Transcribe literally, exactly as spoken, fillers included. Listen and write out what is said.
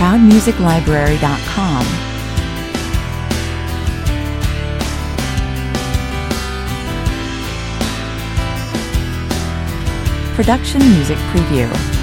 cloud music library dot com. Production Music Preview.